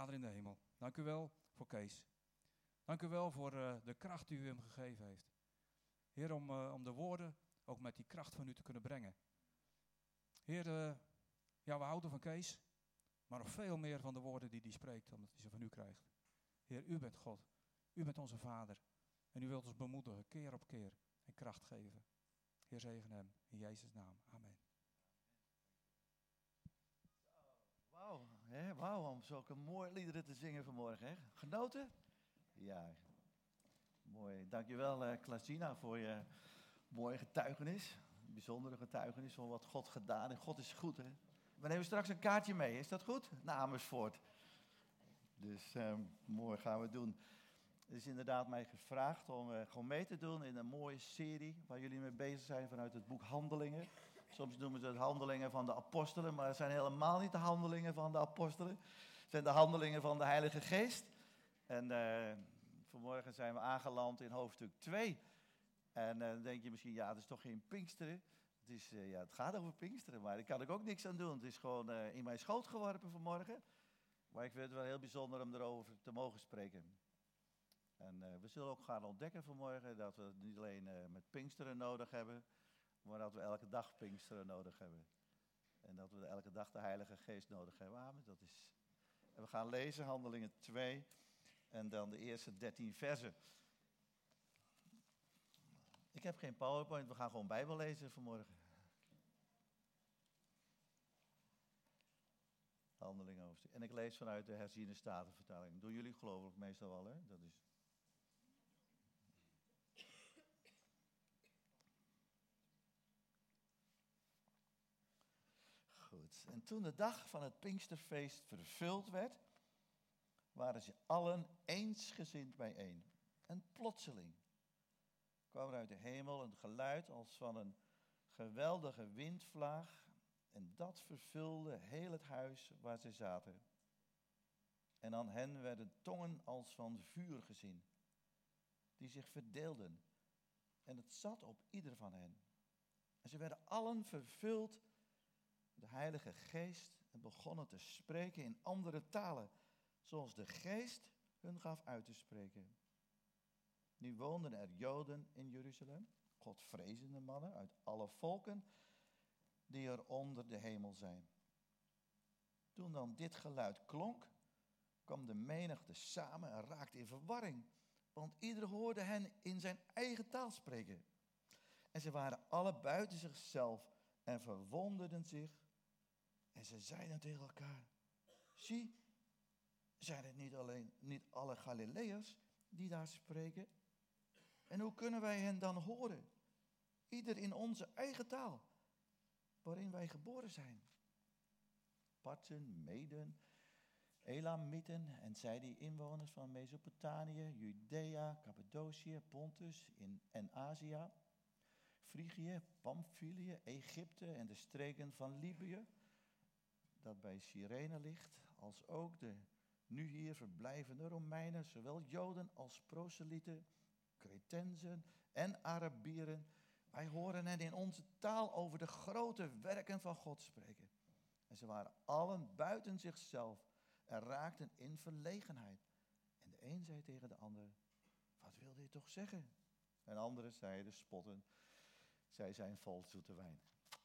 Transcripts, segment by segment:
Vader in de hemel, dank u wel voor Kees. Dank u wel voor de kracht die u hem gegeven heeft. Heer, om de woorden ook met die kracht van u te kunnen brengen. Heer, ja, we houden van Kees, maar nog veel meer van de woorden die hij spreekt, omdat hij ze van u krijgt. Heer, u bent God, u bent onze Vader. En u wilt ons bemoedigen, keer op keer, en kracht geven. Heer, zegen hem, in Jezus' naam. Amen. Wauw, om zulke mooie liederen te zingen vanmorgen. Hè? Genoten? Ja, mooi. Dankjewel Klasina voor je mooie getuigenis. Een bijzondere getuigenis van wat God gedaan heeft. God is goed, hè? We nemen straks een kaartje mee, is dat goed? Naar Amersfoort. Dus mooi gaan we doen. Er is inderdaad mij gevraagd om gewoon mee te doen in een mooie serie waar jullie mee bezig zijn vanuit het boek Handelingen. Soms noemen ze het handelingen van de apostelen, maar het zijn helemaal niet de handelingen van de apostelen. Het zijn de handelingen van de Heilige Geest. En vanmorgen zijn we aangeland in hoofdstuk 2. En dan denk je misschien, ja, dat is toch geen Pinksteren? Het gaat over Pinksteren, maar daar kan ik ook niks aan doen. Het is gewoon in mijn schoot geworpen vanmorgen. Maar ik vind het wel heel bijzonder om erover te mogen spreken. En we zullen ook gaan ontdekken vanmorgen dat we het niet alleen met Pinksteren nodig hebben, maar dat we elke dag Pinksteren nodig hebben. En dat we elke dag de Heilige Geest nodig hebben. Amen. En we gaan lezen Handelingen 2 en dan de eerste 13 versen. Ik heb geen PowerPoint, we gaan gewoon Bijbel lezen vanmorgen. Handelingen hoofdstuk. En ik lees vanuit de herziene statenvertaling. Doen jullie geloof ik meestal wel, hè? Dat is... Goed. En toen de dag van het Pinksterfeest vervuld werd, waren ze allen eensgezind bijeen. En plotseling kwam er uit de hemel een geluid als van een geweldige windvlaag. En dat vervulde heel het huis waar ze zaten. En aan hen werden tongen als van vuur gezien, die zich verdeelden. En het zat op ieder van hen. En ze werden allen vervuld de Heilige Geest en begonnen te spreken in andere talen, zoals de Geest hun gaf uit te spreken. Nu woonden er Joden in Jeruzalem, Godvrezende mannen uit alle volken die er onder de hemel zijn. Toen dan dit geluid klonk, kwam de menigte samen en raakte in verwarring, want ieder hoorde hen in zijn eigen taal spreken. En ze waren alle buiten zichzelf en verwonderden zich. En ze zeiden tegen elkaar, zie, zijn het niet alle Galileërs die daar spreken? En hoe kunnen wij hen dan horen? Ieder in onze eigen taal, waarin wij geboren zijn. Parthen, Meden, Elamieten en zij die inwoners van Mesopotamië, Judea, Cappadocië, Pontus en Azië, Frigië, Pamphylië, Egypte en de streken van Libië, dat bij Cyrene ligt, als ook de nu hier verblijvende Romeinen, zowel Joden als proselieten, Cretensen en Arabieren. Wij horen hen in onze taal over de grote werken van God spreken. En ze waren allen buiten zichzelf en raakten in verlegenheid. En de een zei tegen de ander, wat wilde je toch zeggen? En anderen zeiden spotten, zij zijn vol zoete wijn.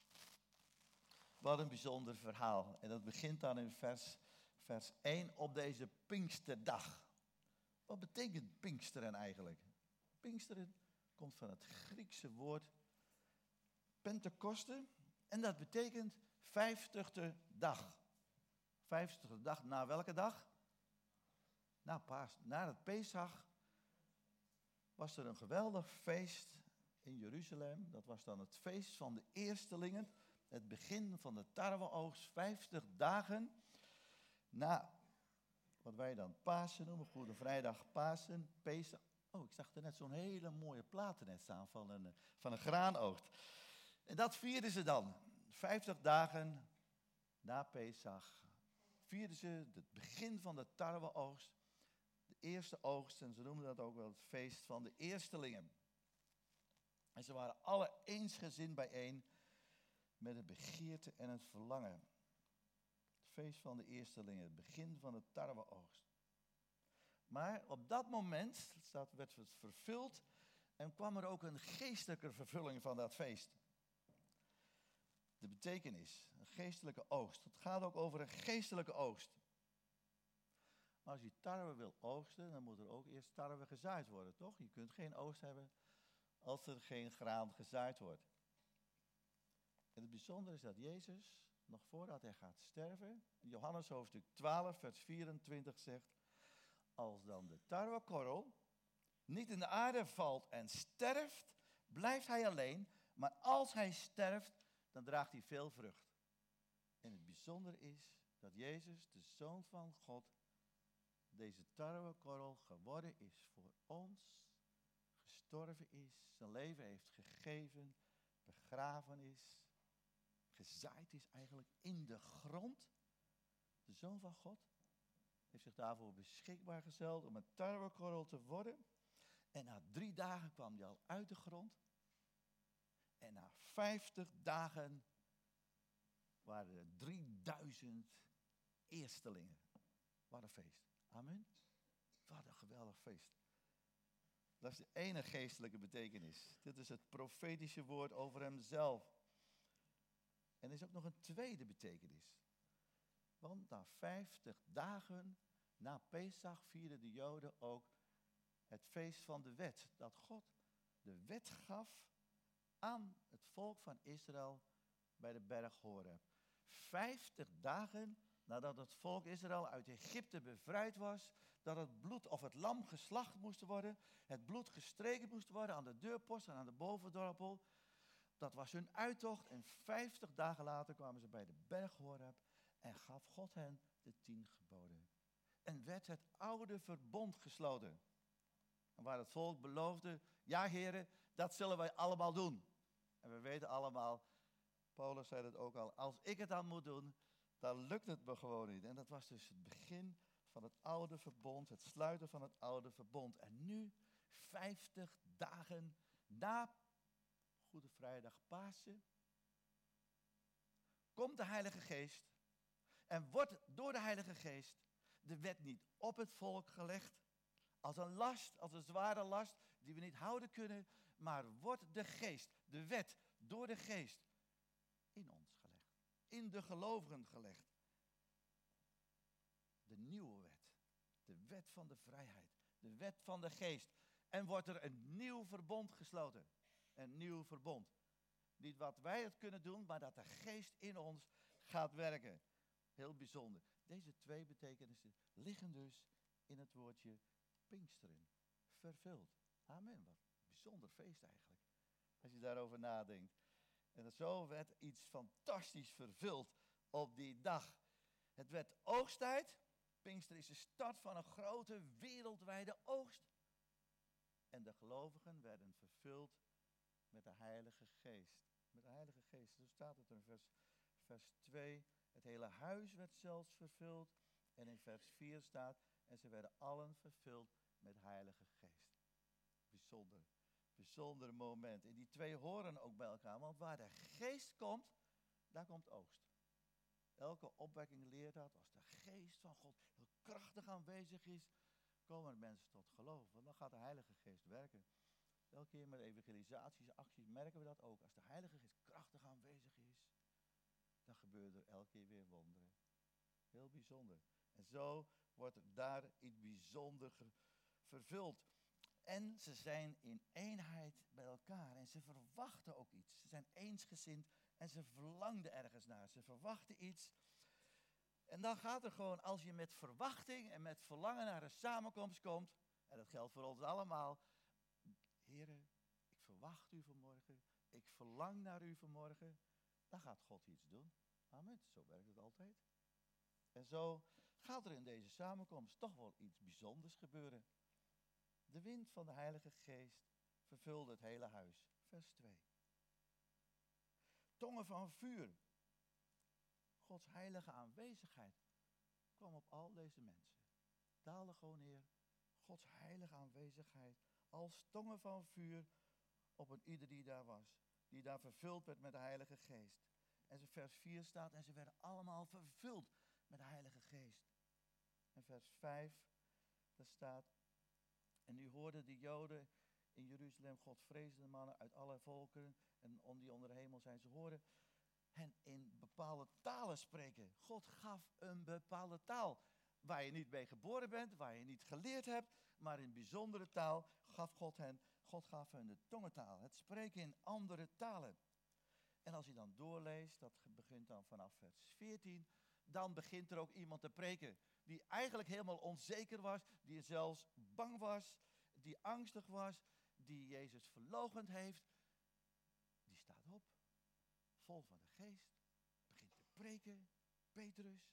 Wat een bijzonder verhaal. En dat begint dan in vers 1 op deze Pinksterdag. Wat betekent Pinksteren eigenlijk? Pinksteren komt van het Griekse woord Pentekoste. En dat betekent 50e dag. 50e dag, na welke dag? Na het Pesach was er een geweldig feest in Jeruzalem. Dat was dan het feest van de eerstelingen. Het begin van de tarweoogst, 50 dagen na wat wij dan Pasen noemen, Goede Vrijdag, Pasen, Pesach. Oh, ik zag er net zo'n hele mooie platen net staan van een graanoogst. En dat vierden ze dan. 50 dagen na Pesach vierden ze het begin van de tarweoogst. De eerste oogst, en ze noemden dat ook wel het feest van de eerstelingen. En ze waren alle eensgezind bijeen met het begeerte en het verlangen. Feest van de eerstelingen, het begin van de tarweoogst. Maar op dat moment werd het vervuld en kwam er ook een geestelijke vervulling van dat feest. De betekenis, een geestelijke oogst. Het gaat ook over een geestelijke oogst. Maar als je tarwe wil oogsten, dan moet er ook eerst tarwe gezaaid worden, toch? Je kunt geen oogst hebben als er geen graan gezaaid wordt. En het bijzondere is dat Jezus, nog voordat hij gaat sterven, in Johannes hoofdstuk 12, vers 24 zegt, als dan de tarwekorrel niet in de aarde valt en sterft, blijft hij alleen, maar als hij sterft, dan draagt hij veel vrucht. En het bijzondere is dat Jezus, de Zoon van God, deze tarwekorrel geworden is voor ons, gestorven is, zijn leven heeft gegeven, begraven is, gezaaid is eigenlijk in de grond. De Zoon van God heeft zich daarvoor beschikbaar gesteld om een tarwekorrel te worden. En na 3 dagen kwam hij al uit de grond. En na 50 dagen waren er 3000 eerstelingen. Wat een feest. Amen. Wat een geweldig feest. Dat is de ene geestelijke betekenis. Dit is het profetische woord over hemzelf. En er is ook nog een tweede betekenis. Want na 50 dagen na Pesach vierden de Joden ook het feest van de wet. Dat God de wet gaf aan het volk van Israël bij de berg Horeb. 50 dagen nadat het volk Israël uit Egypte bevrijd was, dat het bloed of het lam geslacht moest worden, het bloed gestreken moest worden aan de deurpost en aan de bovendorpel. Dat was hun uittocht en 50 dagen later kwamen ze bij de berg Horeb en gaf God hen de 10 geboden. En werd het oude verbond gesloten. En waar het volk beloofde, ja heren, dat zullen wij allemaal doen. En we weten allemaal, Paulus zei het ook al, als ik het dan moet doen, dan lukt het me gewoon niet. En dat was dus het begin van het oude verbond, het sluiten van het oude verbond. En nu, 50 dagen na Goede Vrijdag Pasen, komt de Heilige Geest en wordt door de Heilige Geest de wet niet op het volk gelegd, als een last, als een zware last die we niet houden kunnen, maar wordt de geest, de wet, door de geest in ons gelegd, in de gelovigen gelegd. De nieuwe wet, de wet van de vrijheid, de wet van de geest. En wordt er een nieuw verbond gesloten, een nieuw verbond. Niet wat wij het kunnen doen, maar dat de geest in ons gaat werken. Heel bijzonder. Deze 2 betekenissen liggen dus in het woordje Pinksteren. Vervuld. Amen. Wat een bijzonder feest eigenlijk. Als je daarover nadenkt. En zo werd iets fantastisch vervuld op die dag. Het werd oogsttijd. Pinkster is de start van een grote wereldwijde oogst. En de gelovigen werden vervuld met de Heilige Geest. Met de Heilige Geest. Zo staat het in vers 2. Het hele huis werd zelfs vervuld. En in vers 4 staat, en ze werden allen vervuld met Heilige Geest. Bijzonder. Bijzonder moment. En die 2 horen ook bij elkaar. Want waar de Geest komt, daar komt oogst. Elke opwekking leert dat. Als de Geest van God heel krachtig aanwezig is, komen er mensen tot geloof. Want dan gaat de Heilige Geest werken. Elke keer met evangelisaties, acties merken we dat ook. Als de Heilige Geest krachtig aanwezig is, dan gebeuren er elke keer weer wonderen. Heel bijzonder. En zo wordt er daar iets bijzonders vervuld. En ze zijn in eenheid bij elkaar. En ze verwachten ook iets. Ze zijn eensgezind en ze verlangden ergens naar. Ze verwachten iets. En dan gaat er gewoon, als je met verwachting en met verlangen naar een samenkomst komt. En dat geldt voor ons allemaal. Heren, ik verwacht u vanmorgen. Ik verlang naar u vanmorgen. Dan gaat God iets doen. Amen. Zo werkt het altijd. En zo gaat er in deze samenkomst toch wel iets bijzonders gebeuren. De wind van de Heilige Geest vervulde het hele huis. Vers 2. Tongen van vuur. Gods heilige aanwezigheid kwam op al deze mensen. Daalde gewoon neer. Gods heilige aanwezigheid als tongen van vuur op een ieder die daar was. Die daar vervuld werd met de Heilige Geest. En vers 4 staat, en ze werden allemaal vervuld met de Heilige Geest. En vers 5, daar staat, en nu hoorden de Joden in Jeruzalem Godvrezende mannen uit alle volken en die onder de hemel zijn, ze horen hen in bepaalde talen spreken. God gaf een bepaalde taal, waar je niet mee geboren bent, waar je niet geleerd hebt, maar in bijzondere taal gaf God gaf hen de tongentaal, het spreken in andere talen. En als je dan doorleest, dat begint dan vanaf vers 14, dan begint er ook iemand te preken die eigenlijk helemaal onzeker was, die zelfs bang was, die angstig was, die Jezus verloochend heeft. Die staat op, vol van de geest, begint te preken, Petrus.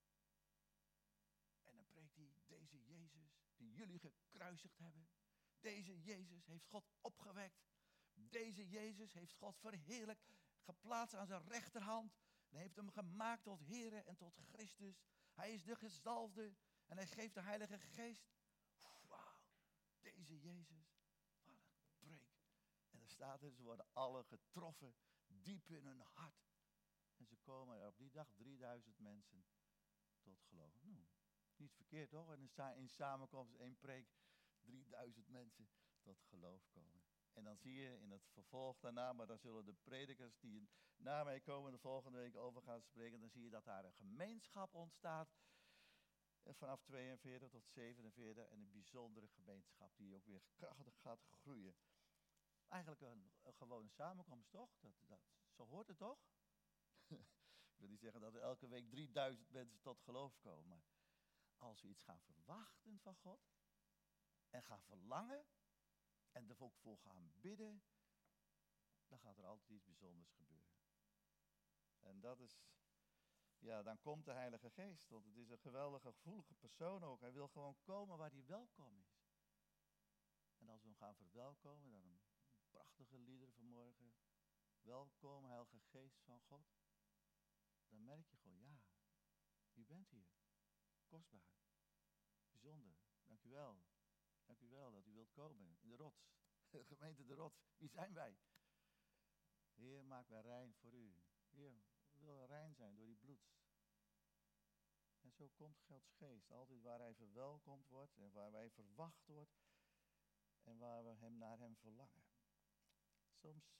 En dan preekt hij, deze Jezus die jullie gekruisigd hebben, deze Jezus heeft God opgewekt. Deze Jezus heeft God verheerlijkt, geplaatst aan zijn rechterhand. En heeft hem gemaakt tot Here en tot Christus. Hij is de gezalfde en hij geeft de Heilige Geest. Wauw, deze Jezus, wat een preek. En er staat er, ze worden alle getroffen, diep in hun hart. En ze komen op die dag 3000 mensen tot geloof. Nou, niet verkeerd toch? En in samenkomst, één preek, 3000 mensen tot geloof komen. En dan zie je in het vervolg daarna, maar dan zullen de predikers die na mij komen de volgende week over gaan spreken, dan zie je dat daar een gemeenschap ontstaat. Vanaf 42 tot 47 en een bijzondere gemeenschap die ook weer krachtig gaat groeien. Eigenlijk een gewone samenkomst toch? Zo hoort het toch? Ik wil niet zeggen dat er elke week 3000 mensen tot geloof komen. Maar als we iets gaan verwachten van God en gaan verlangen en er ook voor gaan bidden, dan gaat er altijd iets bijzonders gebeuren. En dat is, ja, dan komt de Heilige Geest, want het is een geweldige, gevoelige persoon ook. Hij wil gewoon komen waar hij welkom is. En als we hem gaan verwelkomen, dan een prachtige lieder vanmorgen. Welkom, Heilige Geest van God. Dan merk je gewoon, ja, u bent hier. Kostbaar. Bijzonder. Dank u wel. Dank u wel dat u wilt komen in de rots. Gemeente de rots. Wie zijn wij? Heer, maak mij rein voor u. Heer, we willen rein zijn door die bloed. En zo komt Gods Geest. Altijd waar hij verwelkomd wordt en waar wij verwacht wordt. En waar we naar hem verlangen. Soms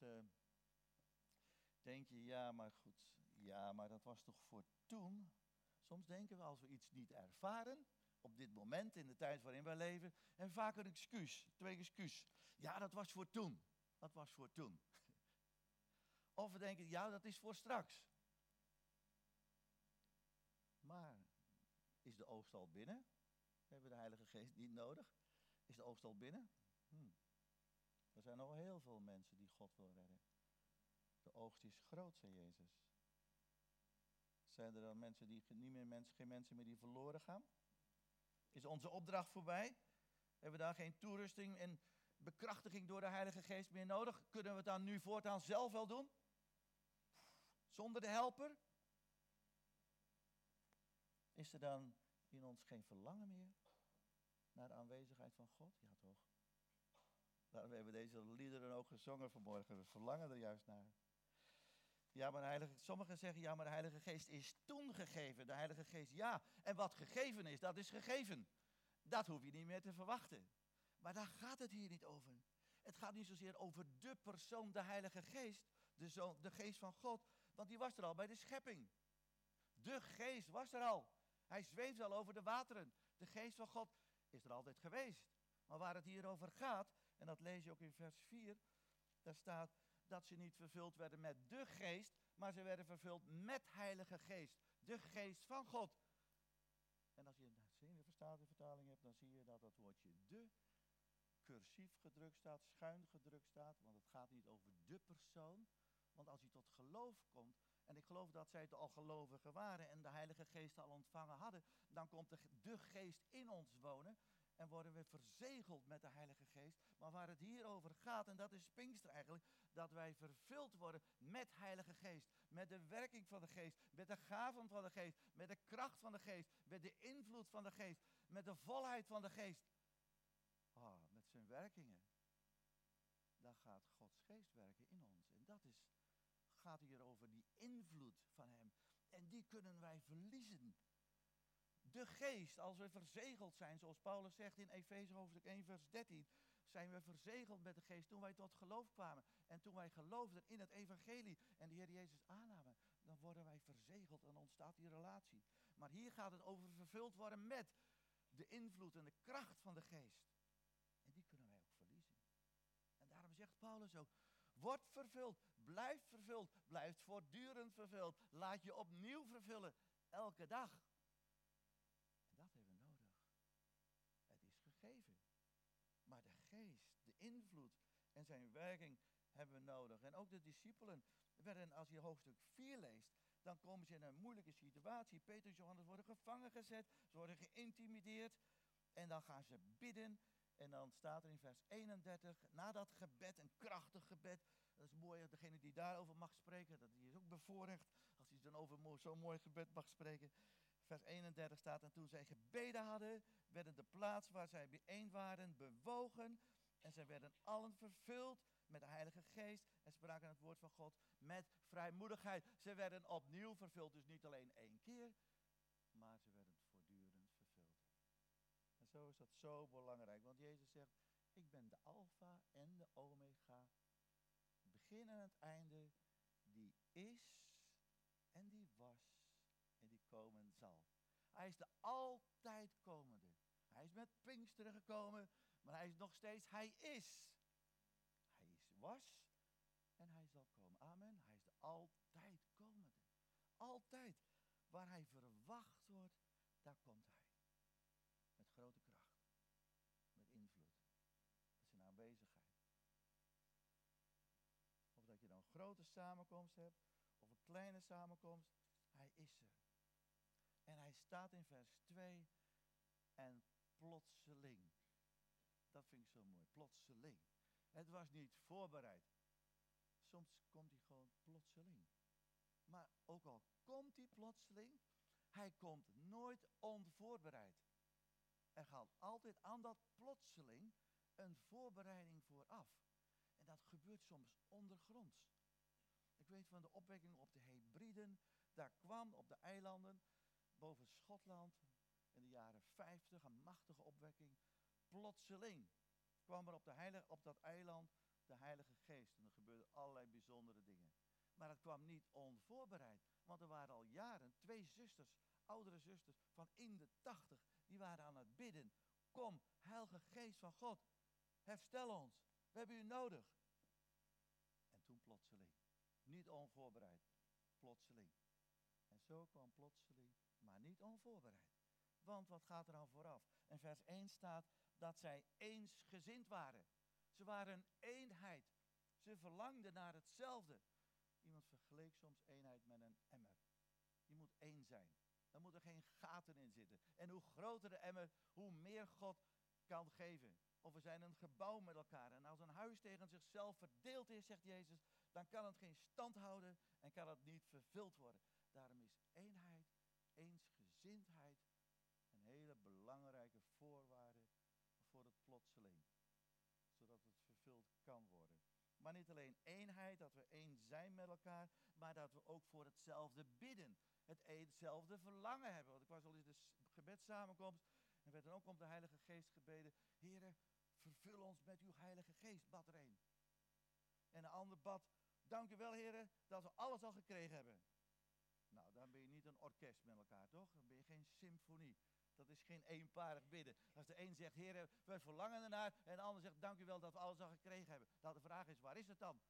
denk je, ja maar goed. Ja, maar dat was toch voor toen. Soms denken we als we iets niet ervaren, op dit moment in de tijd waarin wij leven, en vaak een excuus, twee excuus. Ja, dat was voor toen. Dat was voor toen. Of we denken, ja, dat is voor straks. Maar is de oogst al binnen? Hebben we de Heilige Geest niet nodig? Is de oogst al binnen? Er zijn nog heel veel mensen die God wil redden. De oogst is groot, zei Jezus. Zijn er dan mensen die geen mensen meer die verloren gaan? Is onze opdracht voorbij? Hebben we daar geen toerusting en bekrachtiging door de Heilige Geest meer nodig? Kunnen we het dan nu voortaan zelf wel doen? Zonder de helper? Is er dan in ons geen verlangen meer naar de aanwezigheid van God? Ja toch? Daarom hebben we deze liederen ook gezongen vanmorgen. We verlangen er juist naar. Ja, maar sommigen zeggen, ja, maar de Heilige Geest is toen gegeven. De Heilige Geest, ja. En wat gegeven is, dat is gegeven. Dat hoef je niet meer te verwachten. Maar daar gaat het hier niet over. Het gaat niet zozeer over de persoon, de Heilige Geest, de Geest van God. Want die was er al bij de schepping. De Geest was er al. Hij zweeft al over de wateren. De Geest van God is er altijd geweest. Maar waar het hier over gaat, en dat lees je ook in vers 4, daar staat dat ze niet vervuld werden met de Geest, maar ze werden vervuld met Heilige Geest. De Geest van God. En als je een Senevertaling hebt, dan zie je dat het woordje de cursief gedrukt staat, schuin gedrukt staat, want het gaat niet over de persoon. Want als je tot geloof komt, en ik geloof dat zij het al gelovigen waren en de Heilige Geest al ontvangen hadden, dan komt de Geest in ons wonen en worden we verzegeld met de Heilige Geest. Maar waar het hier over gaat, en dat is Pinkster eigenlijk, dat wij vervuld worden met Heilige Geest. Met de werking van de Geest, met de gaven van de Geest, met de kracht van de Geest, met de invloed van de Geest, met de volheid van de Geest. Met zijn werkingen. Dan gaat Gods Geest werken in ons. En dat gaat hier over die invloed van hem. En die kunnen wij verliezen. de geest, als we verzegeld zijn, zoals Paulus zegt in Efeze hoofdstuk 1 vers 13, zijn we verzegeld met de geest toen wij tot geloof kwamen. En toen wij geloofden in het evangelie en de Heer Jezus aannamen, dan worden wij verzegeld en ontstaat die relatie. Maar hier gaat het over vervuld worden met de invloed en de kracht van de geest. En die kunnen wij ook verliezen. En daarom zegt Paulus ook, word vervuld, blijf voortdurend vervuld. Laat je opnieuw vervullen, elke dag. En dat hebben we nodig. Het is gegeven. Maar de geest, de invloed en zijn werking hebben we nodig. En ook de discipelen werden, als je hoofdstuk 4 leest, dan komen ze in een moeilijke situatie. Peter en Johannes worden gevangen gezet, ze worden geïntimideerd. En dan gaan ze bidden. En dan staat er in vers 31, na dat gebed, een krachtig gebed. Dat is mooi, degene die daarover mag spreken, die is ook bevoorrecht als hij dan over zo'n mooi gebed mag spreken. Vers 31 staat, en toen zij gebeden hadden, werden de plaats waar zij bijeen waren bewogen. En zij werden allen vervuld met de Heilige Geest en spraken het woord van God met vrijmoedigheid. Ze werden opnieuw vervuld, dus niet alleen 1 keer, maar ze werden voortdurend vervuld. En zo is dat zo belangrijk, want Jezus zegt, ik ben de Alpha en de Omega, het begin en het einde, die is en die was en die komen zal. Hij is de altijd komende. Hij is met Pinksteren gekomen, maar hij is nog steeds, hij is. Hij was en hij zal komen. Amen. Hij is de altijd komende. Altijd. Waar hij verwacht wordt, daar komt hij. Met grote kracht. Met invloed. Dat is zijn aanwezigheid. Of dat je dan een grote samenkomst hebt, of een kleine samenkomst, hij is er. En hij staat in vers 2, en plotseling. Dat vind ik zo mooi, plotseling. Het was niet voorbereid. Soms komt hij gewoon plotseling. Maar ook al komt hij plotseling, hij komt nooit onvoorbereid. Er gaat altijd aan dat plotseling een voorbereiding vooraf. En dat gebeurt soms ondergronds. Ik weet van de opwekking op de Hebriden, daar kwam op de eilanden boven Schotland in de jaren 50 een machtige opwekking. Plotseling kwam er op dat eiland de Heilige Geest. En er gebeurden allerlei bijzondere dingen. Maar het kwam niet onvoorbereid. Want er waren al jaren 2 zusters, oudere zusters van in de 80. Die waren aan het bidden. Kom, Heilige Geest van God. Herstel ons. We hebben u nodig. En toen plotseling. Niet onvoorbereid. Plotseling. En zo kwam plotseling, maar niet onvoorbereid. Want wat gaat er dan vooraf? In vers 1 staat dat zij eensgezind waren. Ze waren een eenheid. Ze verlangden naar hetzelfde. Iemand vergeleek soms eenheid met een emmer. Je moet één zijn. Er moeten geen gaten in zitten. En hoe groter de emmer, hoe meer God kan geven. Of we zijn een gebouw met elkaar. En als een huis tegen zichzelf verdeeld is, zegt Jezus, dan kan het geen stand houden en kan het niet vervuld worden. Daarom is eenheid, eensgezindheid een hele belangrijke voorwaarde voor het plotseling. Zodat het vervuld kan worden. Maar niet alleen eenheid, dat we één zijn met elkaar, maar dat we ook voor hetzelfde bidden. Hetzelfde verlangen hebben. Want ik was al in de gebedssamenkomst en werd dan ook om de Heilige Geest gebeden. Heere, vervul ons met uw Heilige Geest, bad er een. En een ander bad, dank u wel Heere, dat we alles al gekregen hebben. Nou, dan ben je niet een orkest met elkaar, toch? Dan ben je geen symfonie. Dat is geen eenparig bidden. Als de een zegt, Heer, we verlangen ernaar. En de ander zegt, dank u wel dat we alles al gekregen hebben. Nou, de vraag is, waar is het dan?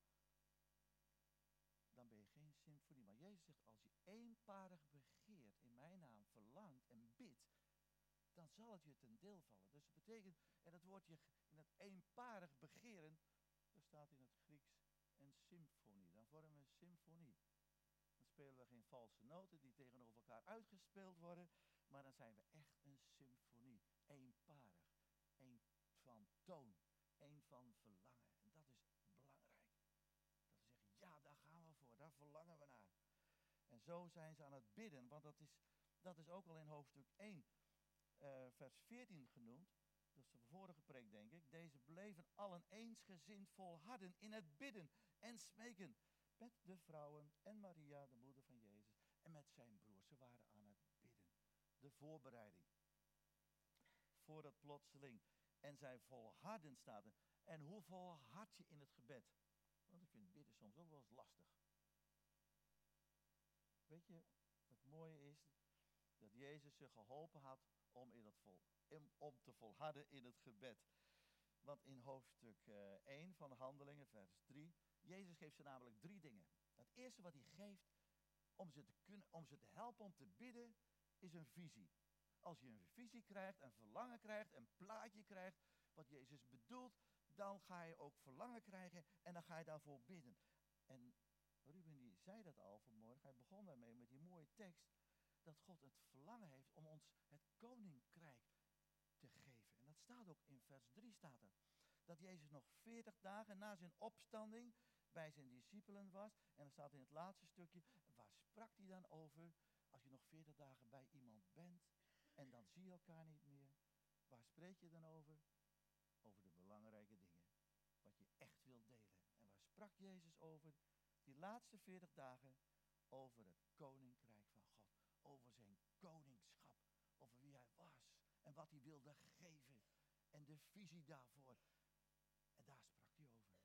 Dan ben je geen symfonie. Maar Jezus zegt, als je eenparig begeert, in mijn naam verlangt en bidt, dan zal het je ten deel vallen. Dus dat betekent, en dat woordje in het eenparig begeren, daar staat in het Grieks een symfonie. Dan vormen we een symfonie. Dan spelen we geen valse noten die tegenover elkaar uitgespeeld worden. Maar dan zijn we echt een symfonie. Eenparig. Eén van toon. Één van verlangen. En dat is belangrijk. Dat we zeggen, ja, daar gaan we voor. Daar verlangen we naar. En zo zijn ze aan het bidden. Want dat is ook al in hoofdstuk 1, vers 14 genoemd. Dat is de vorige preek, denk ik. Deze bleven allen eensgezind volharden in het bidden en smeken. Met de vrouwen en Maria, de moeder van Jezus. En met zijn broers. Ze waren aan het bidden. de voorbereiding. Voor dat plotseling. En zij volharden staat er. En hoe volhard je in het gebed? Want ik vind bidden soms ook wel eens lastig. Weet je, het mooie is dat Jezus ze geholpen had om te volharden in het gebed. Want in hoofdstuk 1 van Handelingen, vers 3, Jezus geeft ze namelijk 3 dingen. Het eerste wat hij geeft om ze te helpen om te bidden, is een visie. Als je een visie krijgt, een verlangen krijgt, een plaatje krijgt, wat Jezus bedoelt, dan ga je ook verlangen krijgen en dan ga je daarvoor bidden. En Ruben die zei dat al vanmorgen, hij begon daarmee met die mooie tekst, dat God het verlangen heeft om ons het koninkrijk te geven. En dat staat ook in vers 3 staat er. Dat Jezus nog 40 dagen na zijn opstanding bij zijn discipelen was. En dan staat in het laatste stukje, waar sprak hij dan over? Als je nog 40 dagen bij iemand bent en dan zie je elkaar niet meer. Waar spreek je dan over? Over de belangrijke dingen. Wat je echt wilt delen. En waar sprak Jezus over? Die laatste 40 dagen over het koninkrijk van God. Over zijn koningschap. Over wie hij was. En wat hij wilde geven. En de visie daarvoor. En daar sprak hij over.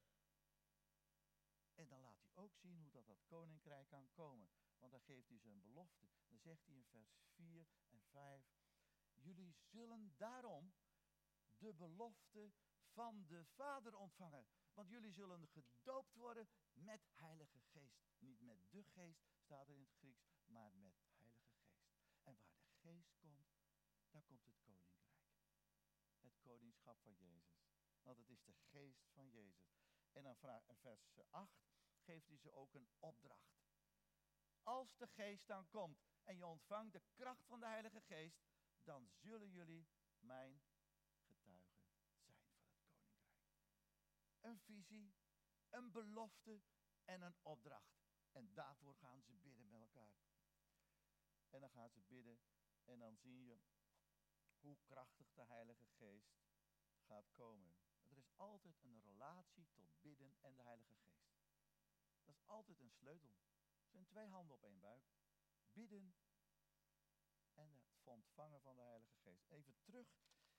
En dan laat hij ook zien hoe dat koninkrijk kan komen. Want dan geeft hij ze een belofte. Dan zegt hij in vers 4 en 5. Jullie zullen daarom de belofte van de Vader ontvangen. Want jullie zullen gedoopt worden met Heilige Geest. Niet met de Geest, staat er in het Grieks, maar met Heilige Geest. En waar de Geest komt, daar komt het koninkrijk. Het koningschap van Jezus. Want het is de Geest van Jezus. En dan vers 8 geeft hij ze ook een opdracht. Als de Geest dan komt en je ontvangt de kracht van de Heilige Geest, dan zullen jullie mijn getuigen zijn van het koninkrijk. Een visie, een belofte en een opdracht. En daarvoor gaan ze bidden met elkaar. En dan gaan ze bidden en dan zie je hoe krachtig de Heilige Geest gaat komen. Er is altijd een relatie tot bidden en de Heilige Geest. Dat is altijd een sleutel. Het zijn 2 handen op 1 buik. Bidden en het ontvangen van de Heilige Geest. Even terug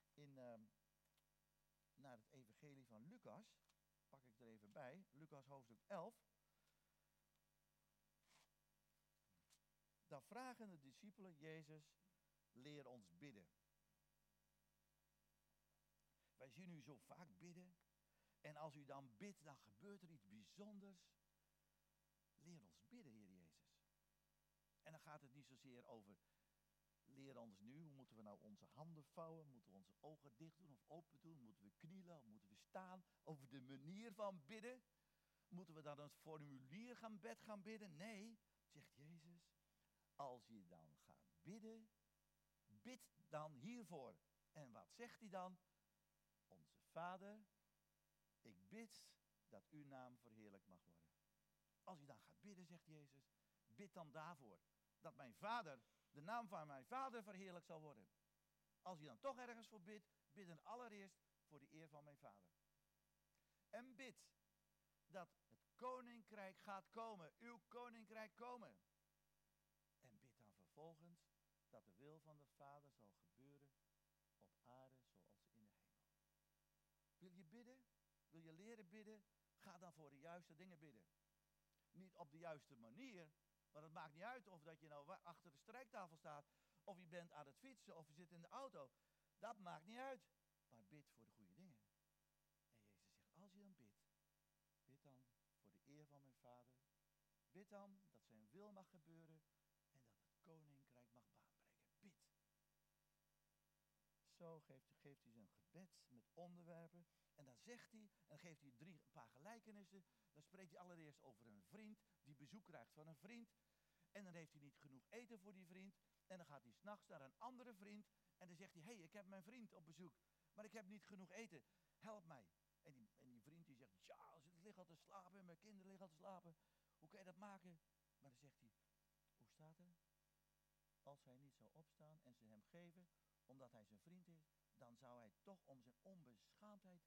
naar het evangelie van Lucas. Pak ik er even bij. Lucas hoofdstuk 11. Dan vragen de discipelen Jezus, leer ons bidden. Wij zien u zo vaak bidden. En als u dan bidt, dan gebeurt er iets bijzonders. Leer ons bidden, Heer Jezus. En dan gaat het niet zozeer over, leer ons nu, hoe moeten we nou onze handen vouwen? Moeten we onze ogen dicht doen of open doen? Moeten we knielen of moeten we staan? Over de manier van bidden. Moeten we dan een formulier gaan bidden? Nee, zegt Jezus. Als je dan gaat bidden, bid dan hiervoor. En wat zegt hij dan? Onze Vader, ik bid dat uw naam verheerlijkt mag worden. Als je dan gaat bidden, zegt Jezus, bid dan daarvoor. Dat mijn Vader, de naam van mijn Vader verheerlijkt zal worden. Als je dan toch ergens voor bidt, bid dan allereerst voor de eer van mijn Vader. En bid dat het koninkrijk gaat komen, uw koninkrijk komen. En bid dan vervolgens dat de wil van de Vader zal gebeuren op aarde zoals in de hemel. Wil je bidden? Wil je leren bidden? Ga dan voor de juiste dingen bidden. Niet op de juiste manier, maar het maakt niet uit of dat je nou achter de strijktafel staat, of je bent aan het fietsen, of je zit in de auto. Dat maakt niet uit. Maar bid voor de goede dingen. En Jezus zegt, als je dan bidt, bid dan voor de eer van mijn Vader. Bid dan dat zijn wil mag gebeuren en dat het koninkrijk mag baanbreken. Bid. Zo geeft hij ze een gebed met onderwerpen. En dan zegt hij, en dan geeft hij een paar gelijkenissen. Dan spreekt hij allereerst over een vriend die bezoek krijgt van een vriend. En dan heeft hij niet genoeg eten voor die vriend. En dan gaat hij 's nachts naar een andere vriend. En dan zegt hij, hey, ik heb mijn vriend op bezoek. Maar ik heb niet genoeg eten. Help mij. En die vriend die zegt, ja, ik lig al te slapen en mijn kinderen liggen al te slapen. Hoe kan je dat maken? Maar dan zegt hij, hoe staat er? Als hij niet zou opstaan en ze hem geven, omdat hij zijn vriend is, dan zou hij toch om zijn onbeschaamdheid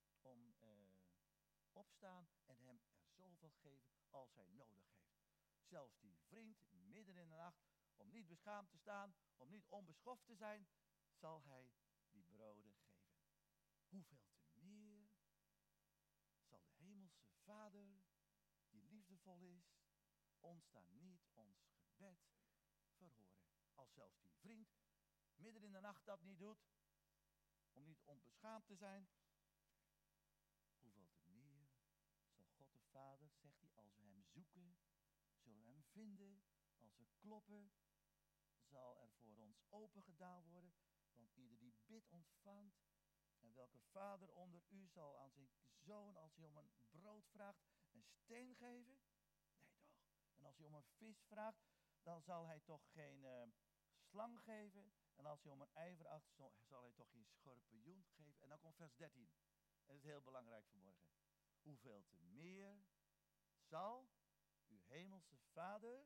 opstaan en hem er zoveel geven als hij nodig heeft. Zelfs die vriend, midden in de nacht, om niet beschaamd te staan, om niet onbeschoft te zijn, zal hij die broden geven. Hoeveel te meer zal de hemelse Vader, die liefdevol is, ons dan niet ons gebed verhoren. Als zelfs die vriend midden in de nacht dat niet doet, om niet onbeschaamd te zijn, hoeveel te meer zal God de Vader, zegt hij, als we hem zoeken, zullen we hem vinden. Als we kloppen, zal er voor ons open gedaan worden. Want ieder die bidt ontvangt. En welke vader onder u zal aan zijn zoon, als hij om een brood vraagt, een steen geven? Nee toch. En als hij om een vis vraagt, dan zal hij toch geen slang geven. En als hij om een ei vraagt, zal hij toch geen schorpioen geven. En dan komt vers 13. En dat is heel belangrijk vanmorgen. Hoeveel te meer zal uw hemelse Vader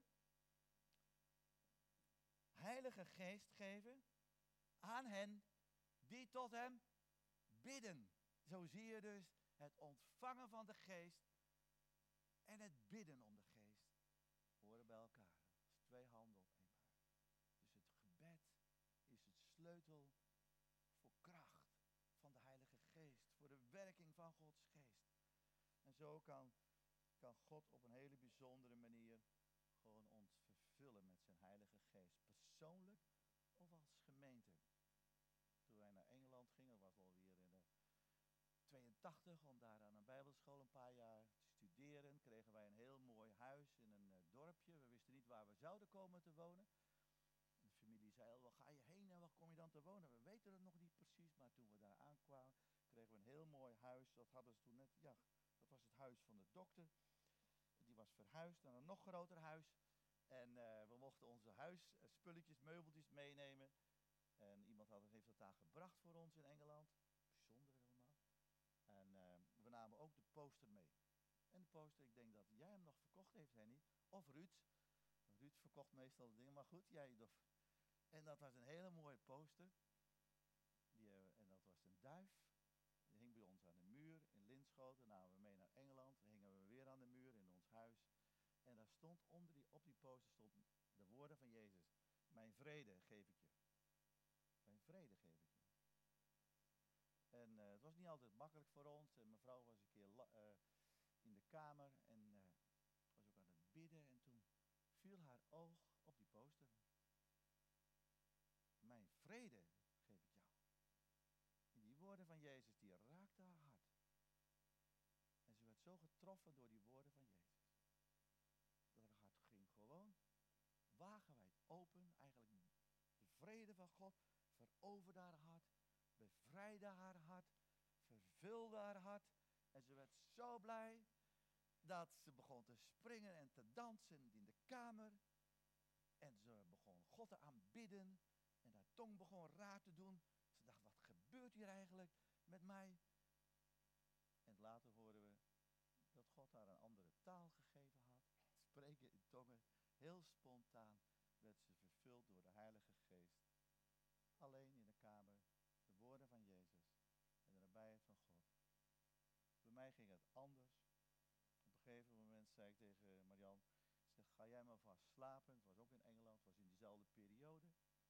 Heilige Geest geven aan hen die tot hem bidden. Zo zie je dus het ontvangen van de Geest en het bidden om de Geest horen bij elkaar. Als twee handen op één buik. Dus het gebed is het sleutel voor kracht van de Heilige Geest, voor de werking van Gods Geest. En zo kan God op een hele bijzondere manier gewoon ons vervullen met zijn Heilige Geest. Persoonlijk of als gemeente. Toen wij naar Engeland gingen, dat was alweer in 82, om daar aan een bijbelschool een paar jaar te studeren, kregen wij een heel mooi huis in een dorpje. We wisten niet waar we zouden komen te wonen. En de familie zei al, waar ga je heen en waar kom je dan te wonen? We weten het nog niet precies, maar toen we daar aankwamen, kregen we een heel mooi huis. Dat hadden ze toen net, ja, dat was het huis van de dokter. Die was verhuisd naar een nog groter huis. En we mochten onze huisspulletjes, meubeltjes meenemen. En iemand heeft dat daar gebracht voor ons in Engeland. Bijzonder helemaal. En we namen ook de poster mee. En de poster, ik denk dat jij hem nog verkocht heeft, Henny. Of Ruud. Ruud verkocht meestal de dingen, maar goed, jij. En dat was een hele mooie poster. En dat was een duif. Die hing bij ons aan de muur in Linschoten. Namen we mee naar Engeland. Dan hingen we weer aan de muur in ons huis. En daar stond op die poster stond de woorden van Jezus. Mijn vrede geef ik je. Mijn vrede geef ik je. En het was niet altijd makkelijk voor ons. En mevrouw was een keer in de kamer en was ook aan het bidden. En toen viel haar oog op die poster. Mijn vrede geef ik jou. En die woorden van Jezus, die raakten haar hart. En ze werd zo getroffen door die woorden van Jezus. Dat haar hart ging gewoon wagenwijd open. Eigenlijk de vrede van God veroverde haar hart. Bevrijdde haar hart. Vervulde haar hart. En ze werd zo blij dat ze begon te springen en te dansen in de kamer. En ze begon God te aanbidden. En haar tong begon raar te doen. Ze dacht, wat gebeurt hier eigenlijk met mij? En later hoorden we dat God haar een andere taal gegeven had. Spreken in tongen. Heel spontaan werd ze vervuld door de Heilige Geest. Alleen in de kamer, de woorden van Jezus en de nabijheid van God. Bij mij ging het anders. Op een gegeven moment zei ik tegen Marian, ga jij maar vast slapen. Het was ook in Engeland, het was in diezelfde periode.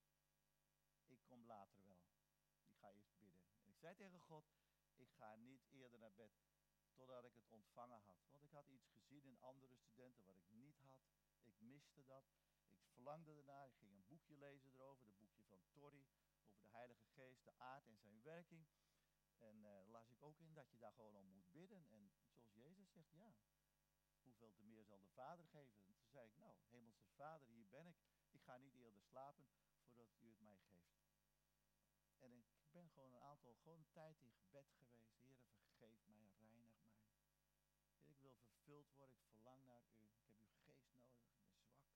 Ik kom later wel. Ik ga eerst bidden. En ik zei tegen God, ik ga niet eerder naar bed totdat ik het ontvangen had. Want ik had iets gezien in andere studenten wat ik niet had. Ik miste dat. Ik verlangde ernaar. Ik ging een boekje lezen erover. Het boekje van Torrey. Over de Heilige Geest, de aard en zijn werking. En las ik ook in dat je daar gewoon om moet bidden. En zoals Jezus zegt, ja. Hoeveel te meer zal de Vader geven? En toen zei ik, nou, Hemelse Vader, hier ben ik. Ik ga niet eerder slapen voordat u het mij geeft. En ik ben gewoon een tijd in gebed geweest. Heere, vergeef mij, reinig mij. Heer, ik wil vervuld worden, ik verlang naar u. Ik heb uw geest nodig, ik ben zwak.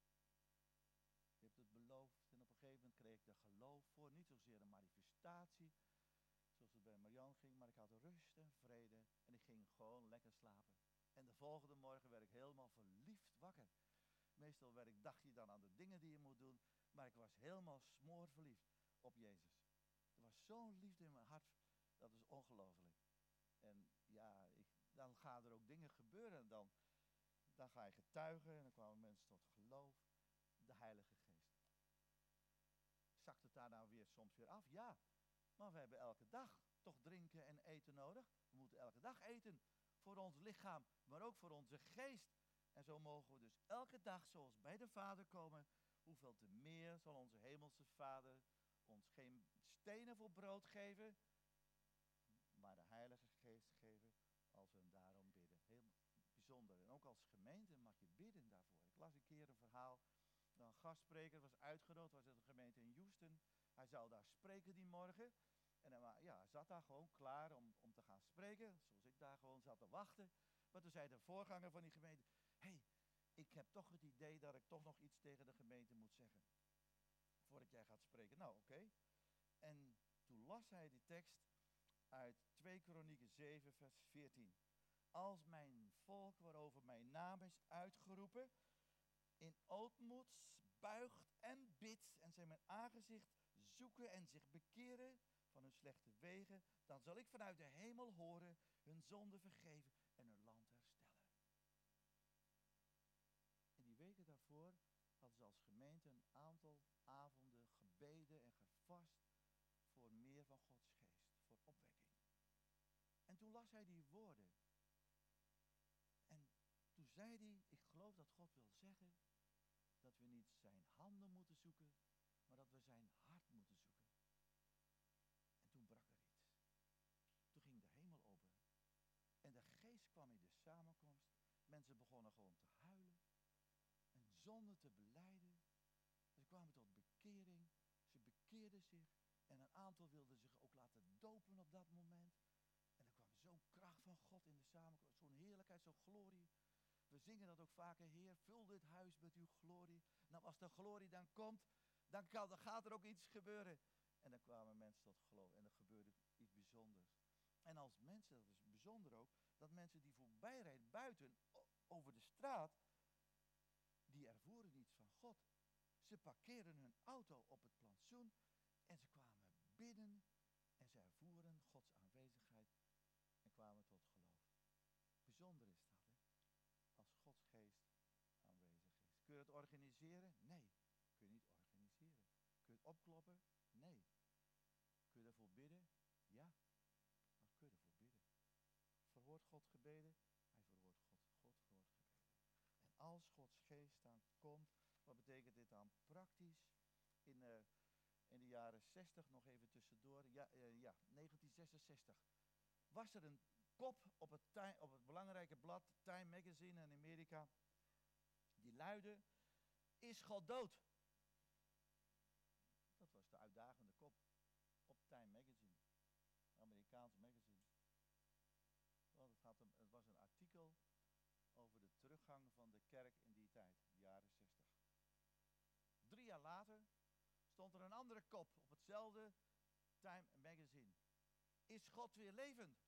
U hebt het beloofd en op een gegeven moment kreeg ik er geloof voor. Niet zozeer een manifestatie, zoals het bij Marian ging, maar ik had rust en vrede. En ik ging gewoon lekker slapen. En de volgende morgen werd ik helemaal verliefd wakker. Meestal dacht je dan aan de dingen die je moet doen, maar ik was helemaal smoorverliefd op Jezus. Er was zo'n liefde in mijn hart, dat is ongelooflijk. En ja, dan gaan er ook dingen gebeuren. Dan ga je getuigen en dan kwamen mensen tot geloof. De Heilige Geest. zakt het daar nou weer soms weer af? Ja, maar we hebben elke dag toch drinken en eten nodig. We moeten elke dag eten voor ons lichaam, maar ook voor onze geest. En zo mogen we dus elke dag zoals bij de Vader komen. Hoeveel te meer zal onze hemelse Vader ons geen stenen voor brood geven, maar de Heilige Geest geven als we hem daarom bidden. Heel bijzonder. En ook als gemeente mag je bidden daarvoor. Ik las een keer een verhaal. Een gastspreker was uitgenodigd, was het een gemeente in Houston. Hij zou daar spreken die morgen. En hij zat daar gewoon klaar om te gaan spreken. Zoals ik daar gewoon zat te wachten. Maar toen zei de voorganger van die gemeente: hey, ik heb toch het idee dat ik toch nog iets tegen de gemeente moet zeggen. Voordat jij gaat spreken. Nou, oké. En toen las hij die tekst uit 2 Kronieken 7 vers 14. Als mijn volk waarover mijn naam is uitgeroepen in ootmoed buigt en bidt en zij mijn aangezicht zoeken en zich bekeren van hun slechte wegen, dan zal ik vanuit de hemel horen, hun zonde vergeven en hun land herstellen. In die weken daarvoor hadden ze als gemeente een aantal avonden gebeden en gevast voor meer van Gods geest, voor opwekking. En toen las hij die woorden. En toen zei hij, ik geloof dat God wil zeggen dat we niet zijn handen moeten zoeken, maar dat we zijn hart moeten zoeken. En toen brak er iets. Toen ging de hemel open. En de geest kwam in de samenkomst. Mensen begonnen gewoon te huilen. En zonde te belijden. Ze kwamen tot bekering. Ze bekeerden zich. En een aantal wilden zich ook laten dopen op dat moment. En er kwam zo'n kracht van God in de samenkomst. Zo'n heerlijkheid, zo'n glorie. We zingen dat ook vaker. Heer, vul dit huis met uw glorie. Nou, als de glorie dan komt, dan gaat er ook iets gebeuren. En dan kwamen mensen tot geloof. En er gebeurde iets bijzonders. En als mensen, dat is bijzonder ook, dat mensen die voorbij rijden buiten, over de straat, die ervoeren iets van God. Ze parkeerden hun auto op het plantsoen en ze kwamen binnen en ze ervoeren Gods aanwezigheid en kwamen tot geloof. Bijzonder is dat, hè? Als Gods geest aanwezig is. Kun je het organiseren? Nee, kun je niet organiseren. Kun je het opkloppen? Nee. Kun je ervoor bidden? Ja, maar kun je ervoor bidden. Verhoort God gebeden? Hij verhoort God verhoort gebeden. En als Gods geest dan komt, wat betekent dit dan praktisch? In de jaren 60, nog even tussendoor, 1966, was er een kop op het belangrijke blad Time Magazine in Amerika. Die luidde, is God dood? Dat was de uitdagende kop op Time Magazine, Amerikaans magazine. Want het was een artikel over de teruggang van de kerk in die tijd, de jaren 60. 3 jaar later stond er een andere kop op hetzelfde Time Magazine. Is God weer levend?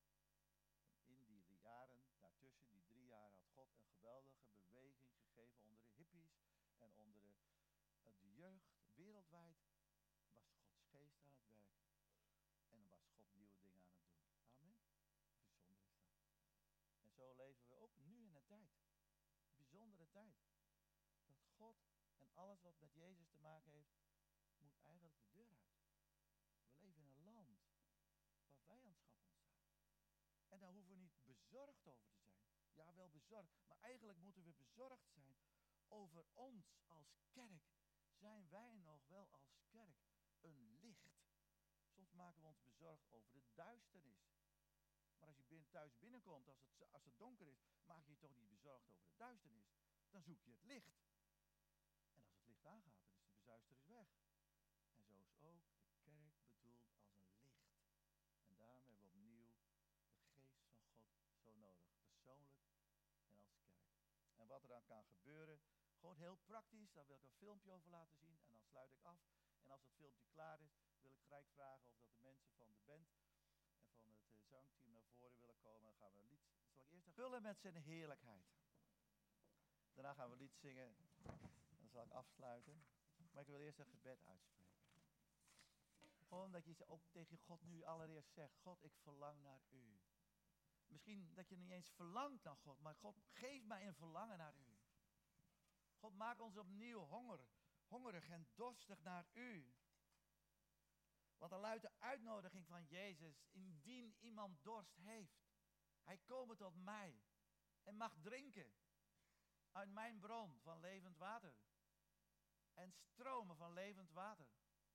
In die jaren daartussen, die 3 jaar, had God een geweldige beweging gegeven onder de hippies en onder de jeugd. Wereldwijd was Gods geest aan het werk. En dan was God nieuwe dingen aan het doen. Amen. Bijzonder is dat. En zo leven we ook nu in een tijd. Bijzondere tijd. Dat God en alles wat met Jezus te maken heeft, moet eigenlijk de deur uit. We leven in een land waar vijandschap ontstaat. En daar hoeven we niet bezorgd over te zijn. Ja, wel bezorgd. Maar eigenlijk moeten we bezorgd zijn over ons als kerk. Zijn wij nog wel als kerk een licht? Soms maken we ons bezorgd over de duisternis. Maar als je thuis binnenkomt, als het donker is, maak je je toch niet bezorgd over de duisternis. Dan zoek je het licht. En als het licht aangaat, dan is de bezuisteris weg. En zo is ook de kerk bedoeld als een licht. En daarom hebben we opnieuw de geest van God zo nodig. Persoonlijk en als kerk. En wat er dan kan gebeuren, gewoon heel praktisch, daar wil ik een filmpje over laten zien. En dan sluit ik af. En als dat filmpje klaar is, wil ik gelijk vragen of dat de mensen van de band en van het zangteam naar voren willen komen. Dan gaan we een lied, zal ik eerst vullen met zijn heerlijkheid. Daarna gaan we een lied zingen. Dan zal ik afsluiten. Maar ik wil eerst een gebed uitspreken. Gewoon dat je ook tegen God nu allereerst zegt, God, ik verlang naar u. Misschien dat je niet eens verlangt naar God, maar God, geef mij een verlangen naar u. God, maak ons opnieuw hongerig en dorstig naar u. Want dan luidt de uitnodiging van Jezus, indien iemand dorst heeft, hij komen tot mij en mag drinken uit mijn bron van levend water. En stromen van levend water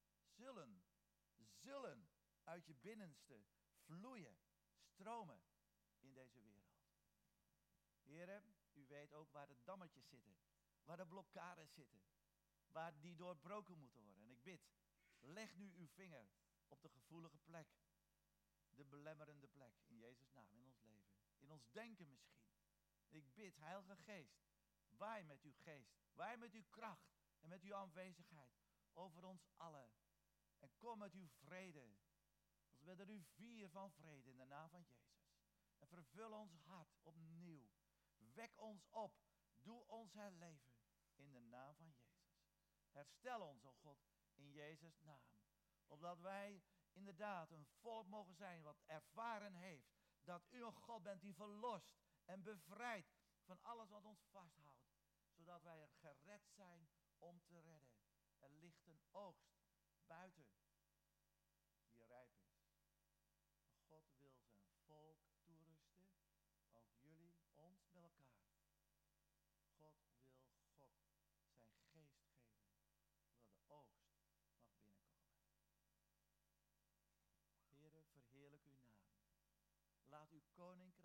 zullen uit je binnenste vloeien, stromen in deze wereld. Heren, u weet ook waar de dammetjes zitten, waar de blokkades zitten, waar die doorbroken moeten worden. En ik bid, leg nu uw vinger op de gevoelige plek, de belemmerende plek, in Jezus' naam, in ons leven, in ons denken misschien. Ik bid, Heilige Geest, waai met uw geest, waai met uw kracht en met uw aanwezigheid over ons allen. En kom met uw vrede, als met een rivier van vrede in de naam van Jezus. En vervul ons hart opnieuw. Wek ons op, doe ons herleven in de naam van Jezus. Herstel ons, o God, in Jezus' naam. Opdat wij inderdaad een volk mogen zijn wat ervaren heeft dat u een God bent die verlost en bevrijdt van alles wat ons vasthoudt. Zodat wij er gered zijn om te redden. Er ligt een oogst buiten die rijp is. God wil zijn volk toerusten, ook jullie, ons met elkaar. God wil zijn geest geven, zodat de oogst mag binnenkomen. Heere, verheerlijk uw naam. Laat uw koninkrijk